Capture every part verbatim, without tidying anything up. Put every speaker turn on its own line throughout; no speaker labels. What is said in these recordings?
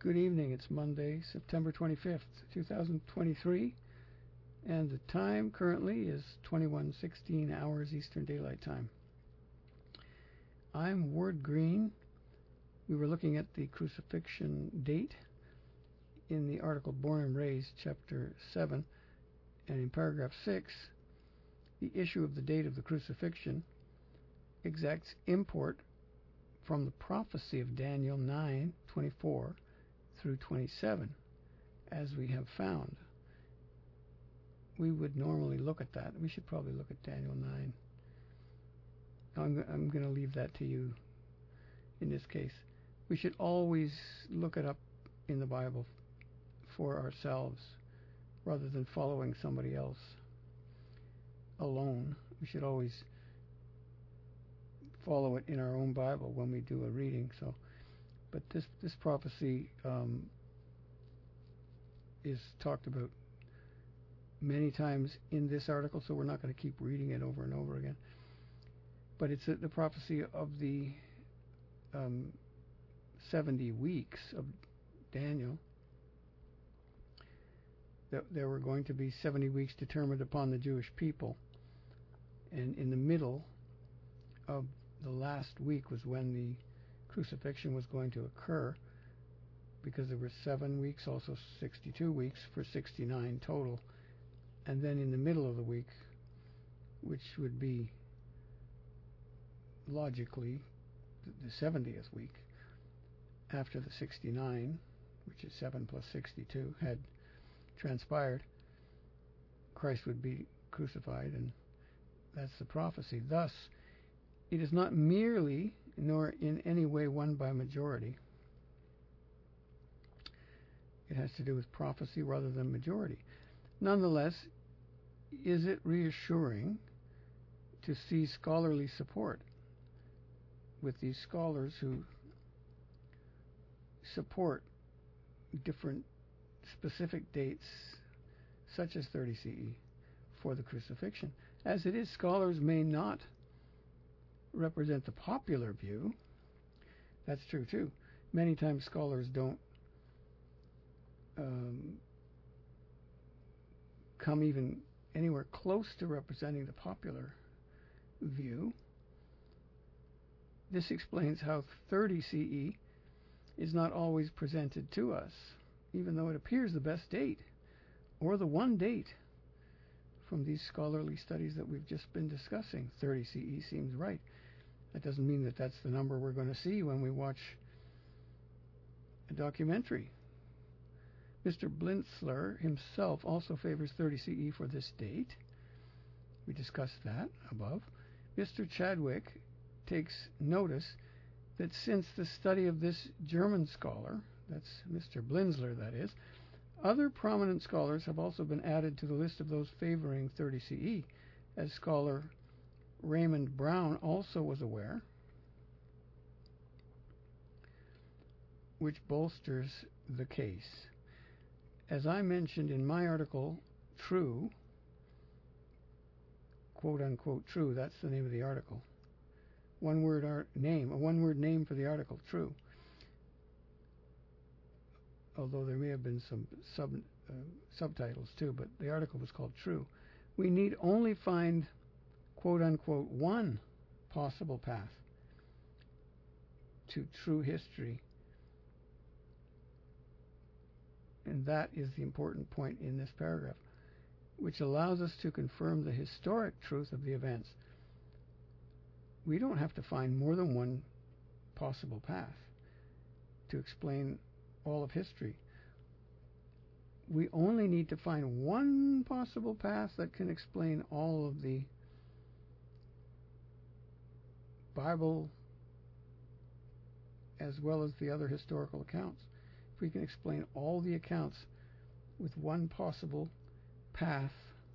Good evening. It's Monday, September twenty-fifth, two thousand twenty-three, and the time currently is twenty-one sixteen hours Eastern Daylight Time. I'm Ward Green. We were looking at the crucifixion date in the article Born and Raised, chapter seven, and in paragraph six, the issue of the date of the crucifixion exacts import from the prophecy of Daniel nine twenty-four through twenty-seven, as we have found. We would normally look at that. We should probably look at Daniel nine. I'm, I'm going to leave that to you in this case. We should always look it up in the Bible for ourselves rather than following somebody else alone. We should always follow it in our own Bible when we do a reading. So, but this this prophecy um, is talked about many times in this article, so we're not going to keep reading it over and over again. But it's a, the prophecy of the um, seventy weeks of Daniel. That there were going to be seventy weeks determined upon the Jewish people, and in the middle of the last week was when the crucifixion was going to occur, because there were seven weeks, also sixty-two weeks for sixty-nine total, and then in the middle of the week, which would be logically the seventieth week after the sixty-nine, which is seven plus sixty-two, had transpired, Christ would be crucified, and that's the prophecy. Thus, it is not merely, nor in any way, won by majority. It has to do with prophecy rather than majority. Nonetheless, is it reassuring to see scholarly support with these scholars who support different specific dates, such as thirty C E, for the crucifixion? As it is, scholars may not represent the popular view. That's true too. Many times scholars don't um, come even anywhere close to representing the popular view. This explains how thirty C E is not always presented to us, even though it appears the best date, or the one date from these scholarly studies that we've just been discussing. thirty C E seems right. That doesn't mean that that's the number we're going to see when we watch a documentary. Mister Blintzler himself also favors thirty C E for this date. We discussed that above. Mister Chadwick takes notice that since the study of this German scholar, that's Mister Blintzler, that is, other prominent scholars have also been added to the list of those favoring thirty C E, as scholar Raymond Brown also was aware, which bolsters the case. As I mentioned in my article, True, quote unquote True, that's the name of the article. One word art name, a one word name for the article, True. Although there may have been some sub uh, subtitles too, but the article was called True. We need only find, quote unquote, one possible path to true history. And that is the important point in this paragraph, which allows us to confirm the historic truth of the events. We don't have to find more than one possible path to explain all of history. We only need to find one possible path that can explain all of the Bible as well as the other historical accounts. If we can explain all the accounts with one possible path,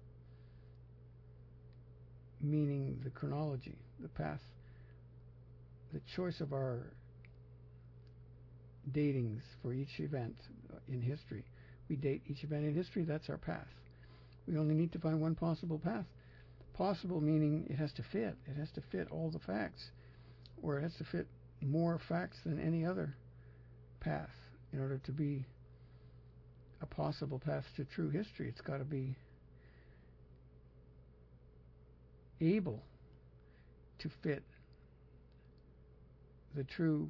meaning the chronology, the path, the choice of our datings for each event in history. We date each event in history, that's our path. We only need to find one possible path. Possible meaning it has to fit. It has to fit all the facts, or it has to fit more facts than any other path in order to be a possible path to true history, it's got to be able to fit the true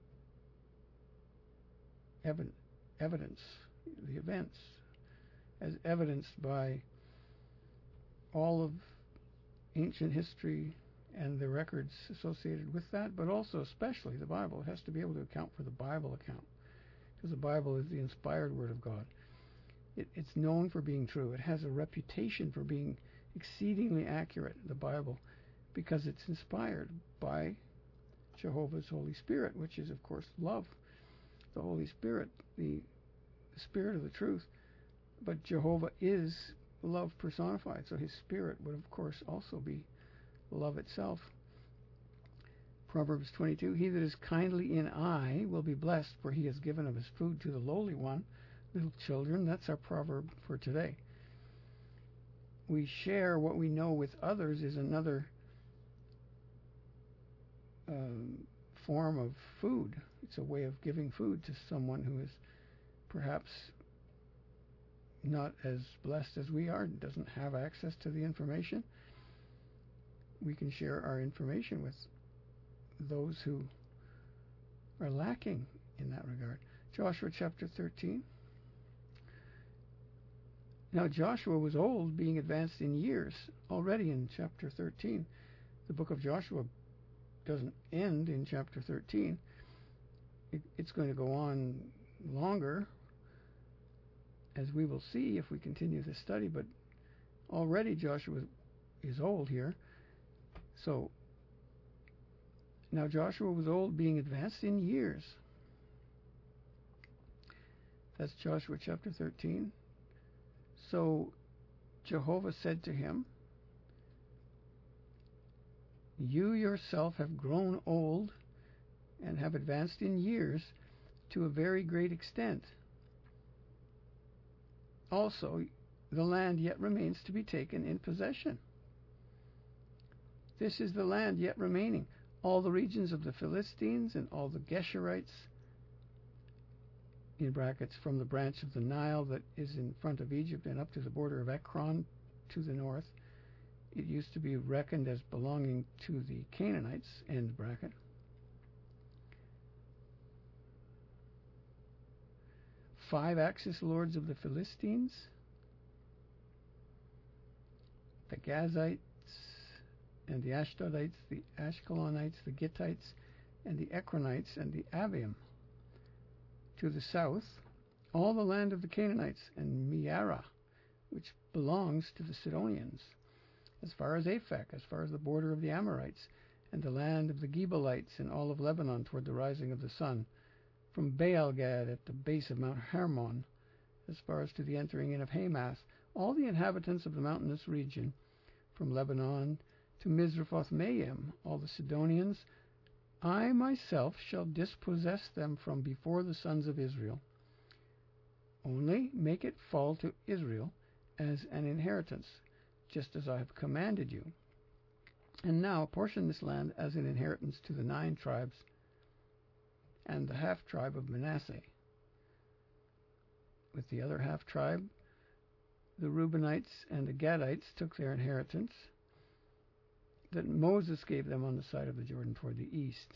ev- evidence, the events, as evidenced by all of ancient history and the records associated with that, but also especially the Bible. It has to be able to account for the Bible account, because the Bible is the inspired Word of God. It, it's known for being true. It has a reputation for being exceedingly accurate, the Bible, because it's inspired by Jehovah's Holy Spirit, which is, of course, love. The Holy Spirit, the, the Spirit of the truth. But Jehovah is love personified, so his Spirit would, of course, also be love itself. Proverbs twenty-two, he that is kindly in eye will be blessed, for he has given of his food to the lowly one. Little children, that's our proverb for today. We share what we know with others is another um, form of food. It's a way of giving food to someone who is perhaps not as blessed as we are, doesn't have access to the information. We can share our information with those who are lacking in that regard. Joshua chapter thirteen. Now Joshua was old, being advanced in years. Already in chapter thirteen. The book of Joshua doesn't end in chapter thirteen. It, it's going to go on longer, as we will see if we continue this study, but already Joshua is old here. So, now Joshua was old, being advanced in years. That's Joshua chapter thirteen. So, Jehovah said to him, you yourself have grown old and have advanced in years to a very great extent. Also, the land yet remains to be taken in possession. This is the land yet remaining, all the regions of the Philistines and all the Geshurites, in brackets, from the branch of the Nile that is in front of Egypt and up to the border of Ekron to the north. It used to be reckoned as belonging to the Canaanites, end bracket. Five axis lords of the Philistines, the Gazites and the Ashdodites, the Ashkelonites, the Gittites, and the Ekronites, and the Avium. To the south, all the land of the Canaanites, and Meara, which belongs to the Sidonians, as far as Aphek, as far as the border of the Amorites, and the land of the Gebalites, and all of Lebanon toward the rising of the sun, from Baal-gad at the base of Mount Hermon, as far as to the entering in of Hamath, all the inhabitants of the mountainous region, from Lebanon to Mizraphoth-Maim, all the Sidonians, I myself shall dispossess them from before the sons of Israel. Only make it fall to Israel as an inheritance, just as I have commanded you. And now apportion this land as an inheritance to the nine tribes and the half-tribe of Manasseh. With the other half-tribe, the Reubenites and the Gadites took their inheritance that Moses gave them on the side of the Jordan toward the east.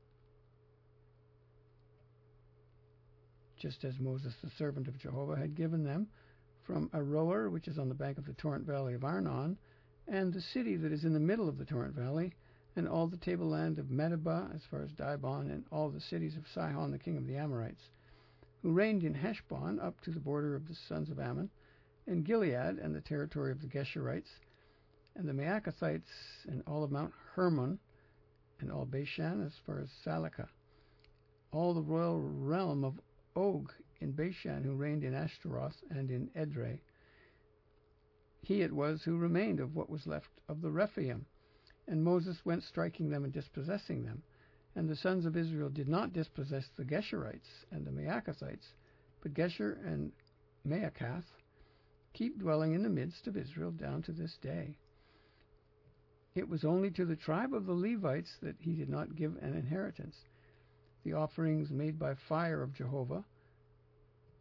Just as Moses, the servant of Jehovah, had given them from Aroer, which is on the bank of the torrent valley of Arnon, and the city that is in the middle of the torrent valley, and all the tableland of Medeba, as far as Dibon, and all the cities of Sihon, the king of the Amorites, who reigned in Heshbon up to the border of the sons of Ammon, and Gilead, and the territory of the Geshurites, and the Maacathites, and all of Mount Hermon, and all Bashan, as far as Salakah, all the royal realm of Og in Bashan, who reigned in Ashtaroth and in Edrei. He it was who remained of what was left of the Rephaim, and Moses went striking them and dispossessing them. And the sons of Israel did not dispossess the Geshurites and the Maacathites, but Gesher and Maacath keep dwelling in the midst of Israel down to this day. It was only to the tribe of the Levites that he did not give an inheritance. The offerings made by fire of Jehovah,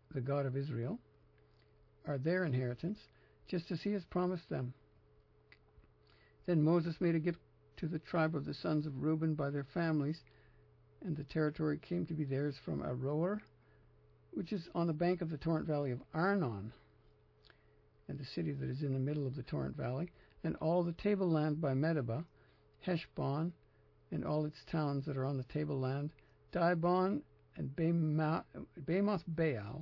the God of Israel, are their inheritance, just as he has promised them. Then Moses made a gift to the tribe of the sons of Reuben by their families, and the territory came to be theirs from Aroer, which is on the bank of the torrent valley of Arnon, and the city that is in the middle of the torrent valley, and all the tableland by Medeba, Heshbon, and all its towns that are on the tableland, Dibon, and Bamoth Baal,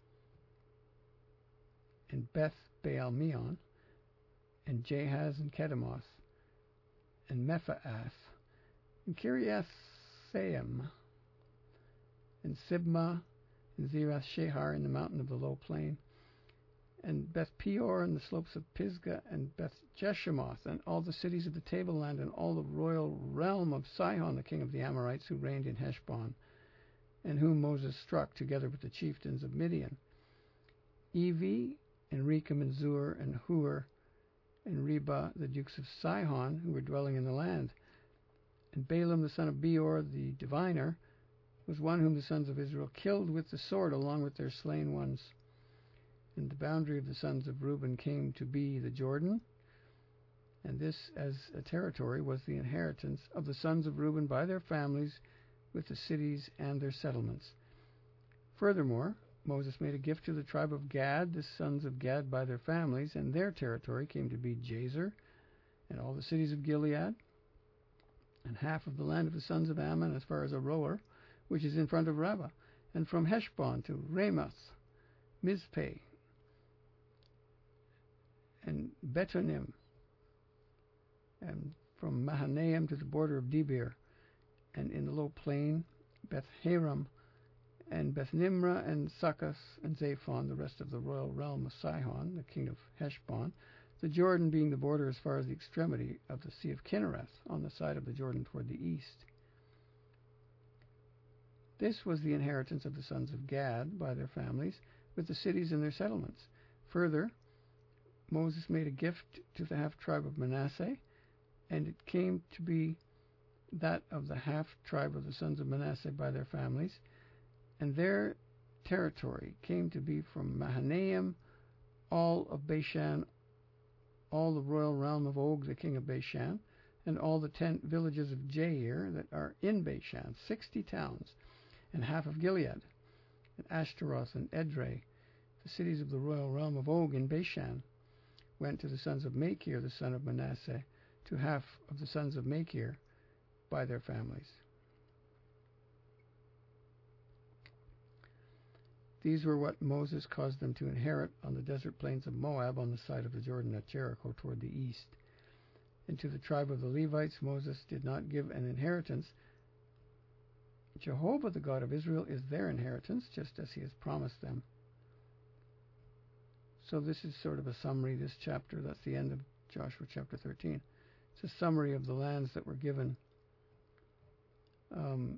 and Beth Baal Meon, and Jahaz and Kedemoth, and Mephaath, and Kiriath-Saim, and Sibmah, and Zerath Shahar in the mountain of the low plain, and Beth Peor and the slopes of Pisgah, and Beth Jeshemoth, and all the cities of the tableland, and all the royal realm of Sihon, the king of the Amorites, who reigned in Heshbon, and whom Moses struck together with the chieftains of Midian, Evi, and Rechem, and Zur, and Hur, and Reba, the dukes of Sihon, who were dwelling in the land. And Balaam, the son of Beor, the diviner, was one whom the sons of Israel killed with the sword, along with their slain ones. And the boundary of the sons of Reuben came to be the Jordan, and this, as a territory, was the inheritance of the sons of Reuben by their families, with the cities and their settlements. Furthermore, Moses made a gift to the tribe of Gad, the sons of Gad by their families, and their territory came to be Jazer, and all the cities of Gilead, and half of the land of the sons of Ammon as far as Aroer, which is in front of Rabbah, and from Heshbon to Ramoth, Mizpeh, and Betonim, and from Mahanaim to the border of Debir, and in the low plain, Beth Haram, and Beth Nimrah, and Succoth, and Zaphon, the rest of the royal realm of Sihon, the king of Heshbon, the Jordan being the border as far as the extremity of the Sea of Kinnereth, on the side of the Jordan toward the east. This was the inheritance of the sons of Gad by their families, with the cities and their settlements. Further, Moses made a gift to the half-tribe of Manasseh, and it came to be that of the half-tribe of the sons of Manasseh by their families, and their territory came to be from Mahanaim, all of Bashan, all the royal realm of Og, the king of Bashan, and all the ten villages of Jair that are in Bashan, sixty towns, and half of Gilead, and Ashtaroth and Edrei, the cities of the royal realm of Og in Bashan, went to the sons of Machir, the son of Manasseh, to half of the sons of Machir by their families. These were what Moses caused them to inherit on the desert plains of Moab on the side of the Jordan at Jericho toward the east. And to the tribe of the Levites Moses did not give an inheritance. Jehovah, the God of Israel, is their inheritance, just as he has promised them. So this is sort of a summary, this chapter. That's the end of Joshua chapter thirteen. It's a summary of the lands that were given um,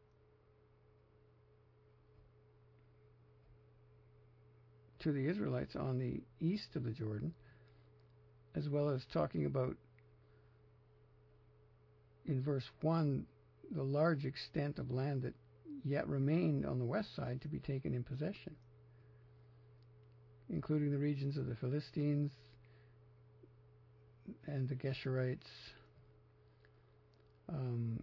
to the Israelites on the east of the Jordan, as well as talking about, in verse one, the large extent of land that yet remained on the west side to be taken in possession, including the regions of the Philistines and the Geshurites, um,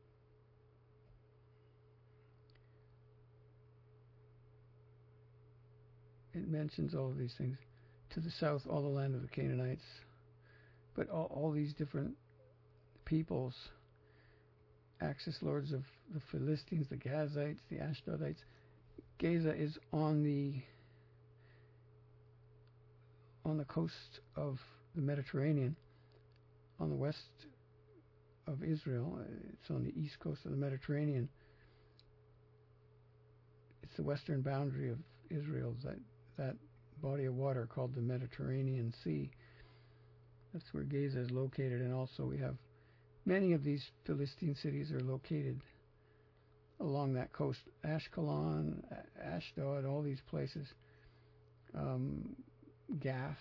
it mentions all of these things. To the south, all the land of the Canaanites, but all, all these different peoples, Axis lords of the Philistines, the Gazites, the Ashdodites. Gaza is on the on the coast of the Mediterranean, on the west of Israel. It's on the east coast of the Mediterranean. It's the western boundary of Israel, that that body of water called the Mediterranean Sea. That's where Gaza is located, and also we have many of these Philistine cities are located along that coast. Ashkelon, Ashdod, all these places. Um, Gath.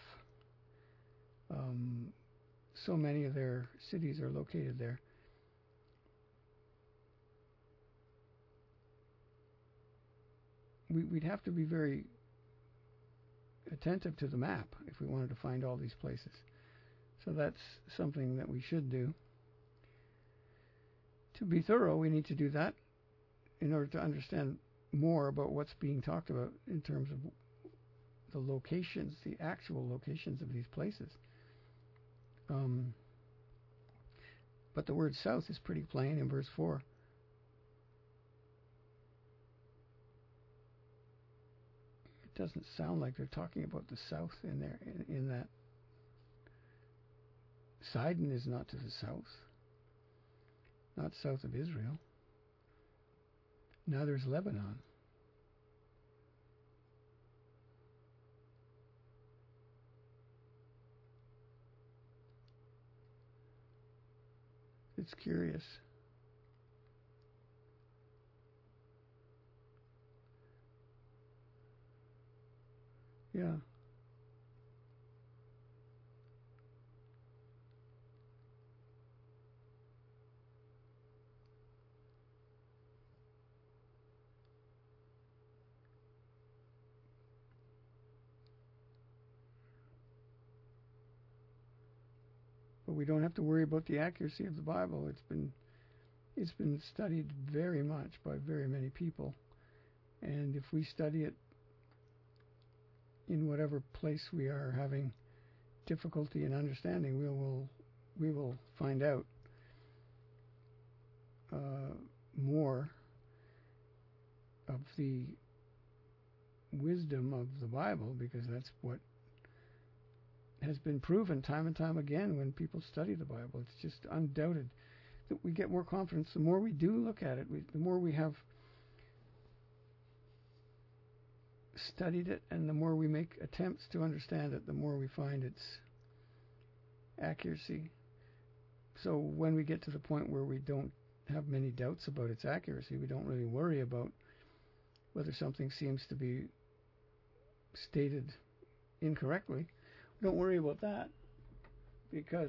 Um, so many of their cities are located there. we, we'd have to be very attentive to the map if we wanted to find all these places. So that's something that we should do. To be thorough, we need to do that in order to understand more about what's being talked about in terms of the locations, the actual locations of these places. Um, but the word south is pretty plain in verse four. It doesn't sound like they're talking about the south in there, in, in that. Sidon is not to the south, not south of Israel. Neither is Lebanon. It's curious. Yeah. But we don't have to worry about the accuracy of the Bible. It's been it's been studied very much by very many people. And if we study it in whatever place we are having difficulty in understanding, we will we will find out uh, more of the wisdom of the Bible, because that's what has been proven time and time again when people study the Bible. It's just undoubted that we get more confidence the more we do look at it, we, the more we have studied it, and the more we make attempts to understand it, the more we find its accuracy. So when we get to the point where we don't have many doubts about its accuracy, we don't really worry about whether something seems to be stated incorrectly. We don't worry about that, because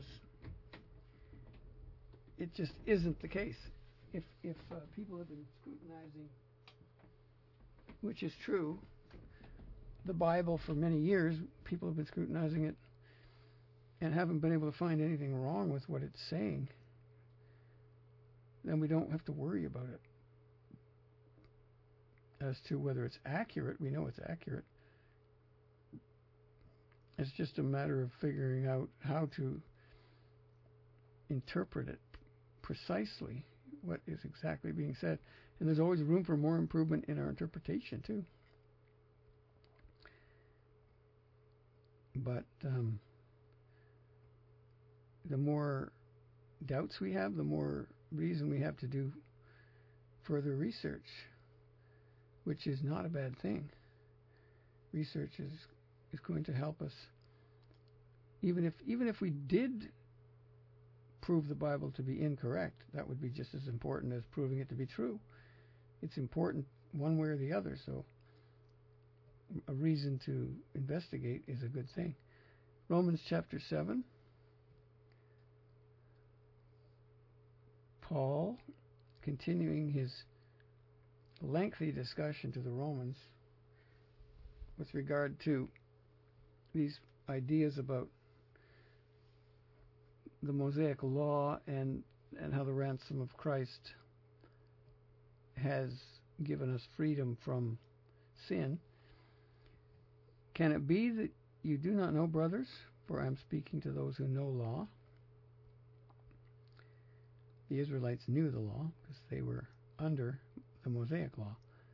it just isn't the case. If if uh, people have been scrutinizing, which is true, the Bible for many years, people have been scrutinizing it and haven't been able to find anything wrong with what it's saying, then we don't have to worry about it. As to whether it's accurate, we know it's accurate. It's just a matter of figuring out how to interpret it precisely, what is exactly being said. And there's always room for more improvement in our interpretation, too. But um, the more doubts we have, the more reason we have to do further research, which is not a bad thing. Research is is going to help us. Even if even if we did prove the Bible to be incorrect, that would be just as important as proving it to be true. It's important one way or the other, so a reason to investigate is a good thing. Romans chapter seven. Paul, continuing his lengthy discussion to the Romans with regard to these ideas about the Mosaic law and and how the ransom of Christ has given us freedom from sin. Can it be that you do not know, brothers, for I am speaking to those who know law? The Israelites knew the law because they were under the Mosaic law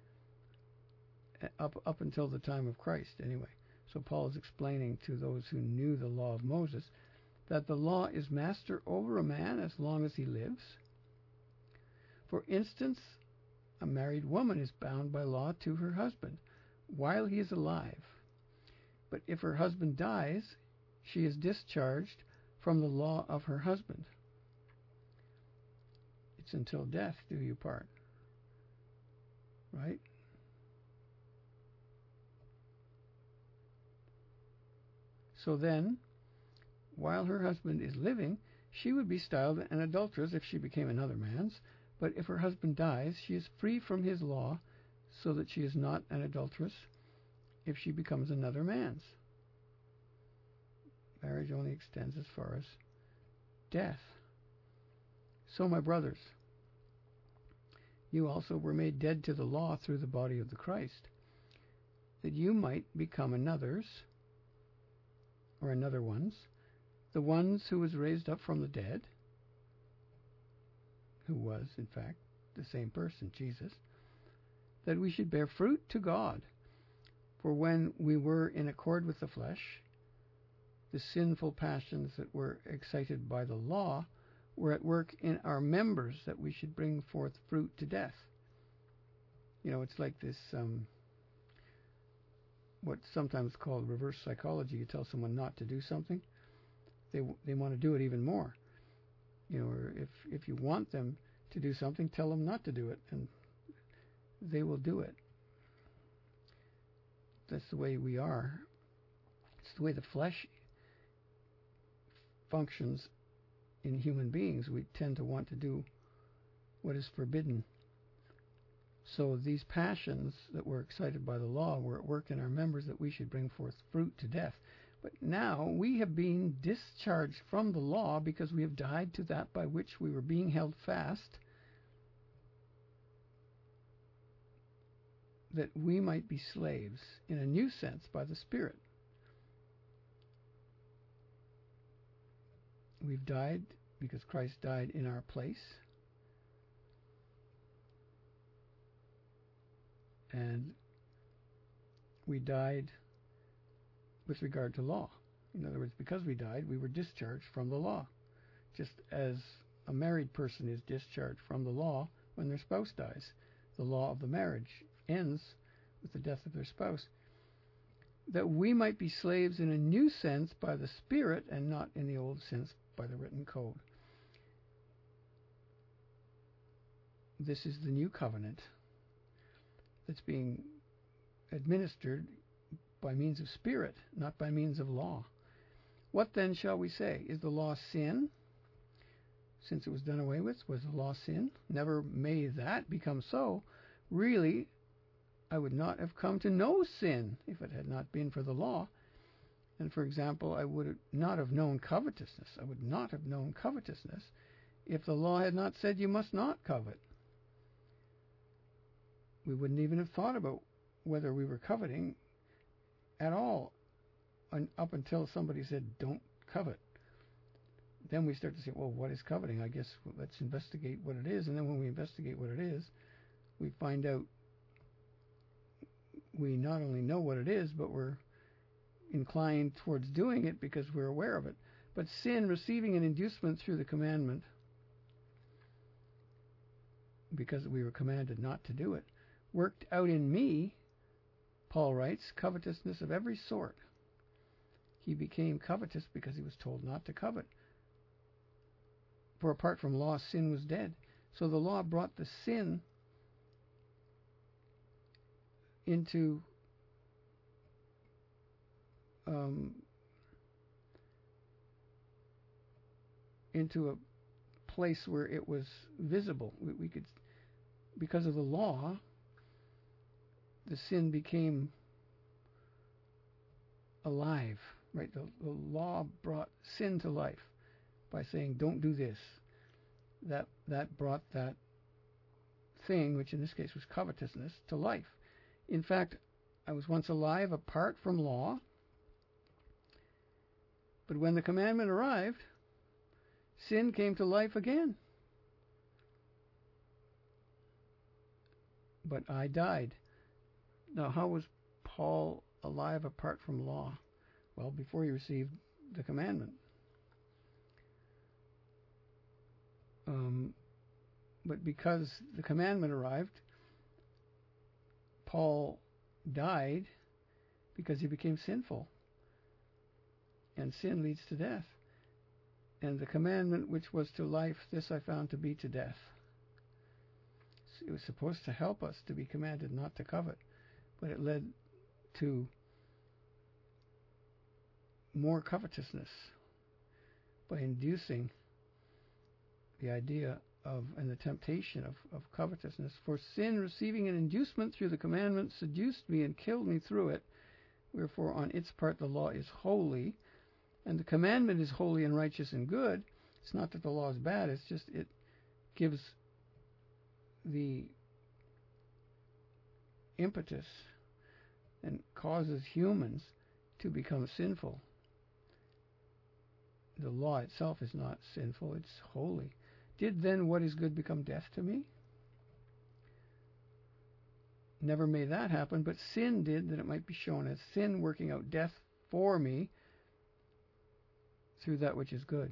up up until the time of Christ, anyway. So Paul is explaining to those who knew the law of Moses that the law is master over a man as long as he lives. For instance, a married woman is bound by law to her husband while he is alive. But if her husband dies, she is discharged from the law of her husband. It's until death do you part. Right? So then, while her husband is living, she would be styled an adulteress if she became another man's. But if her husband dies, she is free from his law, so that she is not an adulteress if she becomes another man's. Marriage only extends as far as death. So, my brothers, you also were made dead to the law through the body of the Christ, that you might become another's, or another one's, the ones who was raised up from the dead, who was, in fact, the same person, Jesus, that we should bear fruit to God. For when we were in accord with the flesh, the sinful passions that were excited by the law were at work in our members, that we should bring forth fruit to death. You know, it's like this, um, what's sometimes called reverse psychology. You tell someone not to do something, they they want to do it even more. You know, or if, if you want them to do something, tell them not to do it, and they will do it. That's the way we are. It's the way the flesh functions in human beings. We tend to want to do what is forbidden. So these passions that were excited by the law were at work in our members, that we should bring forth fruit to death. But now we have been discharged from the law, because we have died to that by which we were being held fast, that we might be slaves in a new sense by the Spirit. We've died because Christ died in our place. And we died with regard to law. In other words, because we died, we were discharged from the law, just as a married person is discharged from the law when their spouse dies. The law of the marriage ends with the death of their spouse. That we might be slaves in a new sense by the Spirit, and not in the old sense by the written code. This is the new covenant that's being administered by means of Spirit, not by means of law. What then shall we say? Is the law sin? Since it was done away with, was the law sin? Never may that become so. Really, I would not have come to know sin if it had not been for the law. And for example, I would not have known covetousness. I would not have known covetousness if the law had not said you must not covet. We wouldn't even have thought about whether we were coveting at all, up until somebody said, don't covet. Then we start to say, well, what is coveting? I guess let's investigate what it is. And then when we investigate what it is, we find out we not only know what it is, but we're inclined towards doing it because we're aware of it. But sin, receiving an inducement through the commandment, because we were commanded not to do it, worked out in me, Paul writes, covetousness of every sort. He became covetous because he was told not to covet. For apart from law, sin was dead. So the law brought the sin into um, into a place where it was visible. We, we could, because of the law, the sin became alive. Right? The, the law brought sin to life by saying, "Don't do this." That that brought that thing, which in this case was covetousness, to life. In fact, I was once alive apart from law, but when the commandment arrived, sin came to life again. But I died. Now, how was Paul alive apart from law? Well, before he received the commandment. Um, but because the commandment arrived, Paul died because he became sinful. And sin leads to death. And the commandment which was to life, this I found to be to death. It was supposed to help us to be commanded not to covet, but it led to more covetousness by inducing the idea of and the temptation of, of covetousness. For sin, receiving an inducement through the commandment, seduced me and killed me through it. Wherefore on its part the law is holy, and the commandment is holy and righteous and good. It's not that the law is bad, it's just it gives the impetus and causes humans to become sinful. The law itself is not sinful, it's holy. Did then what is good become death to me? Never may that happen, but sin did, that it might be shown as sin working out death for me through that which is good.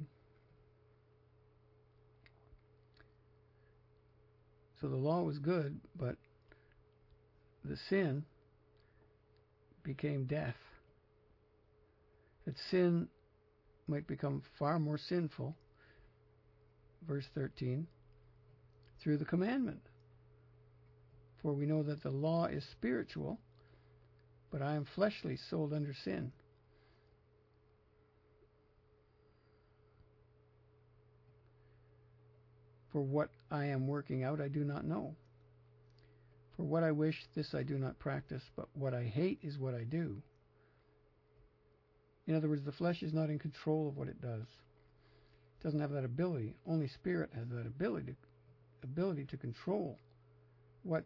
So the law was good, but the sin became death. That sin might become far more sinful, verse thirteen, through the commandment. For we know that the law is spiritual, but I am fleshly, sold under sin. For what I am working out I do not know. For what I wish, this I do not practice, but what I hate is what I do. In other words, the flesh is not in control of what it does. It doesn't have that ability. Only spirit has that ability to, ability to control what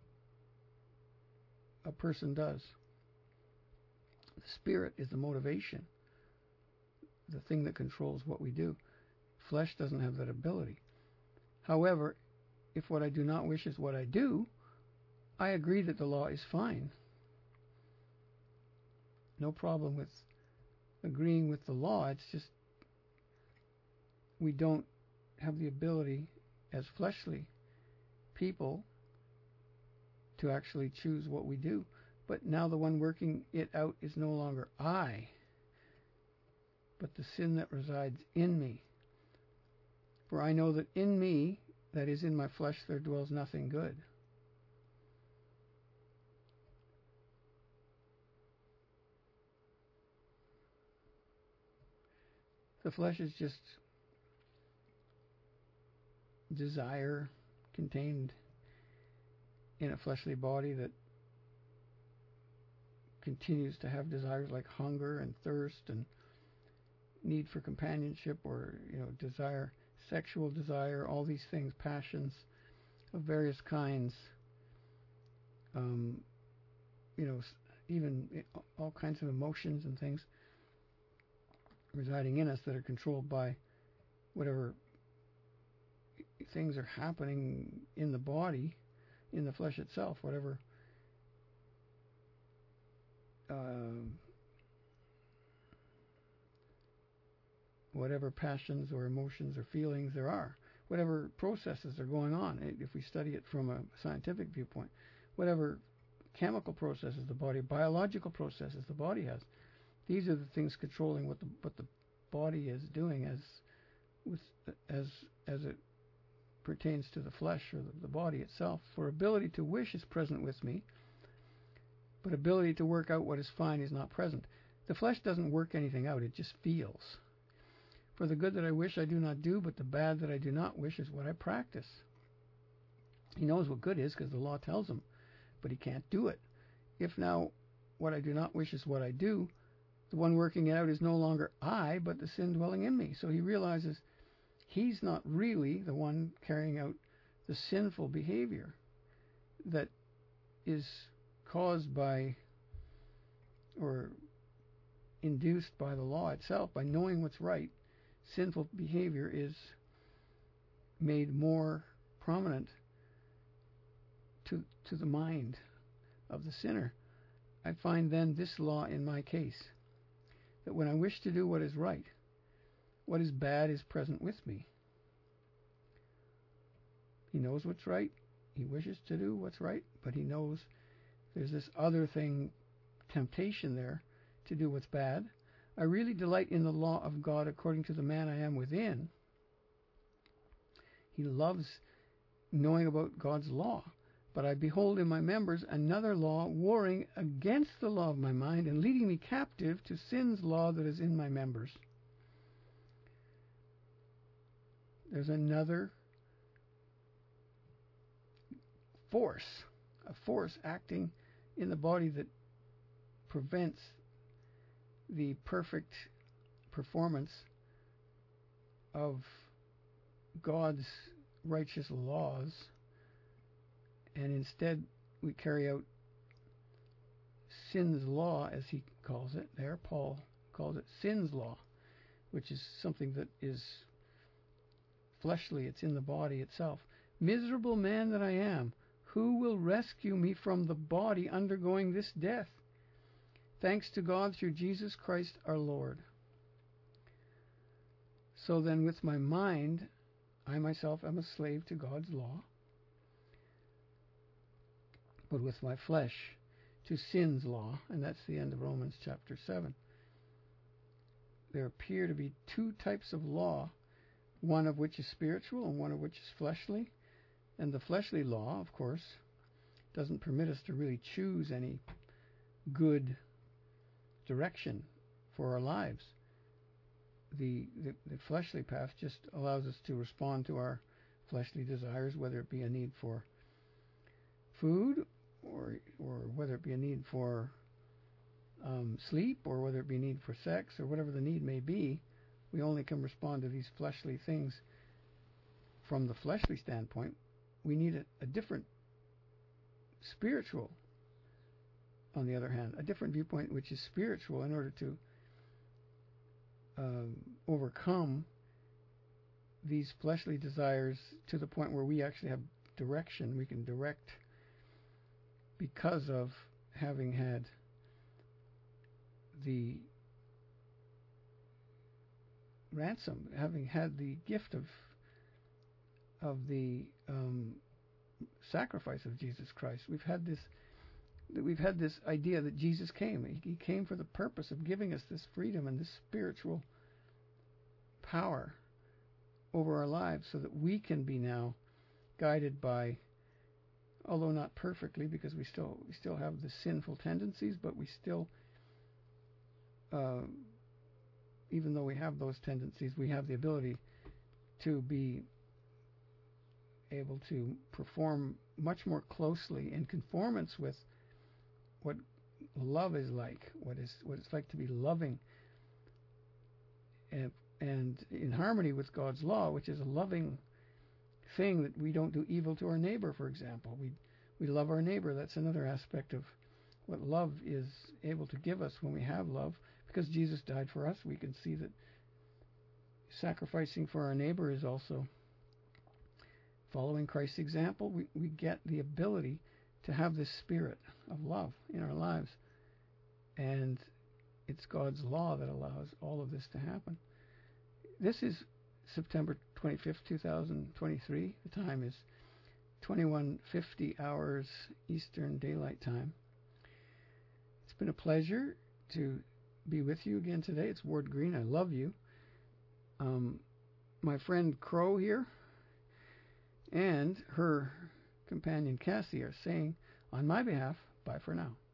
a person does. The spirit is the motivation, the thing that controls what we do. Flesh doesn't have that ability. However, if what I do not wish is what I do, I agree that the law is fine. No problem with agreeing with the law. It's just we don't have the ability as fleshly people to actually choose what we do. But now the one working it out is no longer I, but the sin that resides in me. For I know that in me, that is in my flesh, there dwells nothing good. The flesh is just desire contained in a fleshly body that continues to have desires like hunger and thirst and need for companionship, or, you know, desire, sexual desire, all these things, passions of various kinds, um, you know, even all kinds of emotions and things residing in us that are controlled by whatever things are happening in the body, in the flesh itself, whatever uh, whatever passions or emotions or feelings there are, whatever processes are going on, if we study it from a scientific viewpoint, whatever chemical processes the body, biological processes the body has, these are the things controlling what the what the body is doing as with as as it pertains to the flesh or the, the body itself. For ability to wish is present with me, but ability to work out what is fine is not present. The flesh doesn't work anything out, it just feels. For the good that I wish I do not do, but the bad that I do not wish is what I practice. He knows what good is because the law tells him, but he can't do it. If now what I do not wish is what I do, the one working it out is no longer I, but the sin dwelling in me. So he realizes he's not really the one carrying out the sinful behavior that is caused by or induced by the law itself. By knowing what's right, sinful behavior is made more prominent to to the mind of the sinner. I find then this law in my case, that when I wish to do what is right, what is bad is present with me. He knows what's right. He wishes to do what's right, but he knows there's this other thing, temptation there, to do what's bad. I really delight in the law of God according to the man I am within. He loves knowing about God's law. But I behold in my members another law warring against the law of my mind and leading me captive to sin's law that is in my members. There's another force, a force acting in the body that prevents the perfect performance of God's righteous laws, and instead we carry out sin's law, as he calls it there. Paul calls it sin's law, which is something that is fleshly. It's in the body itself. Miserable man that I am, who will rescue me from the body undergoing this death? Thanks to God through Jesus Christ our Lord. So then with my mind, I myself am a slave to God's law, but with my flesh to sin's law, and that's the end of Romans chapter seven. There appear to be two types of law, one of which is spiritual and one of which is fleshly. And the fleshly law, of course, doesn't permit us to really choose any good direction for our lives. The, the, the fleshly path just allows us to respond to our fleshly desires, whether it be a need for food, or or whether it be a need for um, sleep, or whether it be a need for sex, or whatever the need may be. We only can respond to these fleshly things from the fleshly standpoint. We need a, a different spiritual, on the other hand, a different viewpoint which is spiritual in order to uh, overcome these fleshly desires to the point where we actually have direction. We can direct because of having had the ransom, having had the gift of of the um, sacrifice of Jesus Christ. We've had this we've had this idea that Jesus came. He, he came for the purpose of giving us this freedom and this spiritual power over our lives, so that we can be now guided by, although not perfectly, because we still we still have the sinful tendencies, but we still, uh, even though we have those tendencies, we have the ability to be able to perform much more closely in conformance with what love is like, what is what it's like to be loving, and, and in harmony with God's law, which is a loving thing, that we don't do evil to our neighbor, for example. We we love our neighbor. That's another aspect of what love is able to give us when we have love. Because Jesus died for us, we can see that sacrificing for our neighbor is also following Christ's example. We, we get the ability to have this spirit of love in our lives. And it's God's law that allows all of this to happen. This is September twenty-fifth, two thousand twenty-three. The time is twenty-one fifty hours Eastern Daylight Time. It's been a pleasure to be with you again today. It's Ward Green. I love you. Um, my friend Crow here and her companion Cassie are saying, on my behalf, bye for now.